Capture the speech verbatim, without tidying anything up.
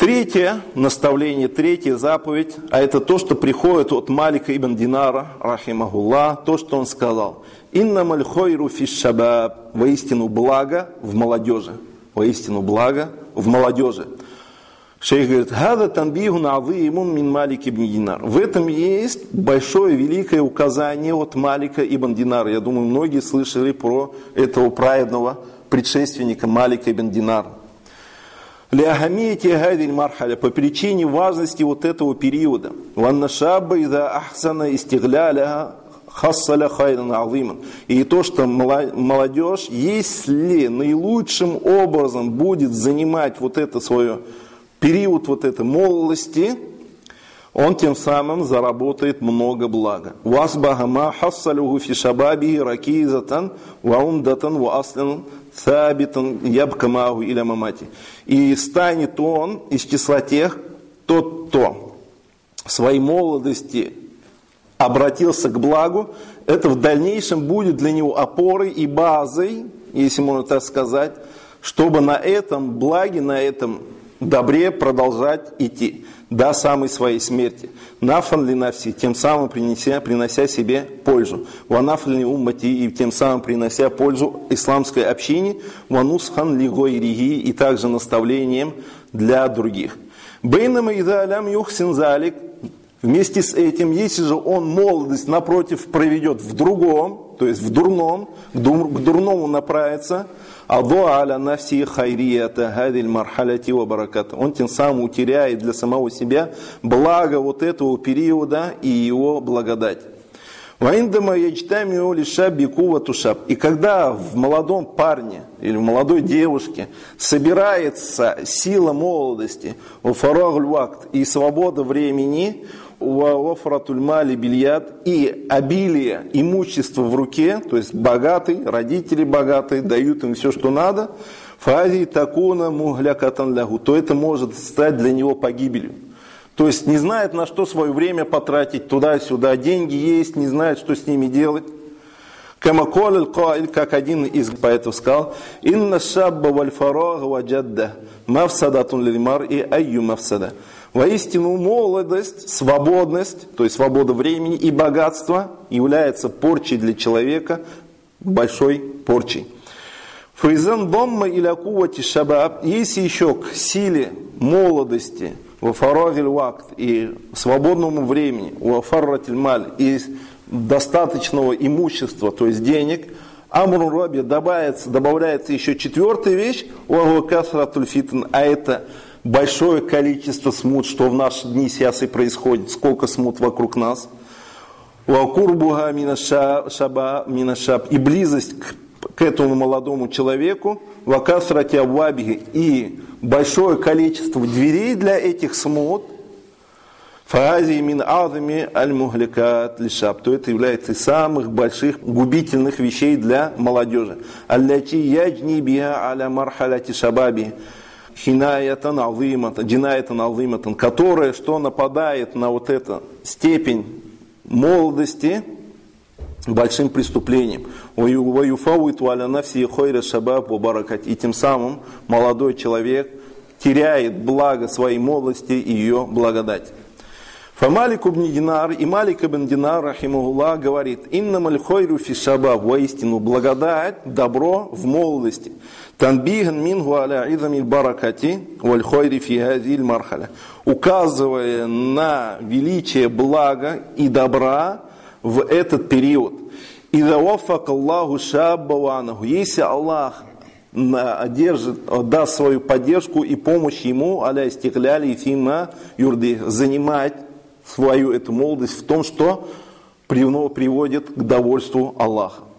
Третье наставление, третья заповедь, а это то, что приходит от Малика ибн Динара, рахимахуллах, то, что он сказал. «Иннамаль хойру фиш шабаб», воистину благо в молодежи. Воистину благо в молодежи. Шейх говорит, «Хада танбихун азимун мин Малик ибн Динар». В этом есть большое, великое указание от Малика ибн Динара. Я думаю, многие слышали про этого праведного предшественника Малика ибн Динара. Ляхамити гадиль мархаля, по причине важности вот этого периода. Ванна шабба ида ахсана истигляля хассаля хайдан азиман. И то, что молодежь, если наилучшим образом будет занимать вот это свое период вот этой молодости, он тем самым заработает много блага. Васбаха ма хассалюху фи шабаби ракизатан ва умдатан ва аслан сабитан ябка маху иля мамати. И станет он из числа тех, тот, кто в своей молодости обратился к благу, это в дальнейшем будет для него опорой и базой, если можно так сказать, чтобы на этом благе, на этом добре продолжать идти до самой своей смерти. Нафан ли нафси, тем самым принося, принося себе пользу. Ванафан ли уммати, и тем самым принося пользу исламской общине. Ванусхан ли гойриги, и также наставлением для других. Бейнама ида алям юхсин залик. Вместе с этим, если же он молодость напротив проведет в другом, то есть в дурном, к дурному направится, адуа аля нафси хайрията гадиль мархаляти ва бараката. Он тем самым утеряет для самого себя благо вот этого периода и его благодать. Ваиндама ячтамиу лишаби кувату шаб. И когда в молодом парне или в молодой девушке собирается сила молодости, уфарагуль вакт и свобода времени, уафратуль мали бильят и обилие имущества в руке, то есть богатый, родители богатые, дают им все, что надо, фази такуна мухлякатан лягу, то это может стать для него погибелью. То есть не знает, на что свое время потратить, туда-сюда, деньги есть, не знает, что с ними делать. Как один из поэтов сказал, «Инна шабба валь фарага ва джадда, мавсадатун лильмар и айю мавсада». Воистину молодость, свободность, то есть свобода времени и богатство является порчей для человека, большой порчей. Файзан домма иля кувати шабаб, если еще к силе молодости, вафарагиль вакт и свободному времени, вафарратиль маль и достаточного имущества, то есть денег, амрун раби добавляется, добавляется еще четвертая вещь, уагакасратуль фитн, а это большое количество смут, что в наши дни сейчас и происходит, сколько смут вокруг нас, уакурбуга минашаба минашаб и близость к, к этому молодому человеку, вакасрати аввабиги и большое количество дверей для этих смут, фаази мин азами аль-мухликат лишаб, то это является из самых больших губительных вещей для молодежи. Аллати яджни биха аля мархаляти шабаби хинаятан азиматан, джинаятан азиматан, которая что нападает на вот эту степень молодости большим преступлением. Ваюфауиту аля нафси хойра шабаб ва баракат, и тем самым молодой человек теряет благо своей молодости и ее благодать. Фамалик ибн Динар, и Малик ибн Динар, рахимахуллах, говорит, «Иннамаль хойру фи шабаб», воистину благодать, добро в молодости. «Танбиган мингу аля изамиль баракати, валь хойри фи газиль мархаля», указывая на величие блага и добра в этот период. «Иза вафак Аллаху шабба ванаху», если Аллах одержит, даст свою поддержку и помощь ему, аля истихляли фима юрди, занимать свою эту молодость в том, что приводит к довольству Аллаха.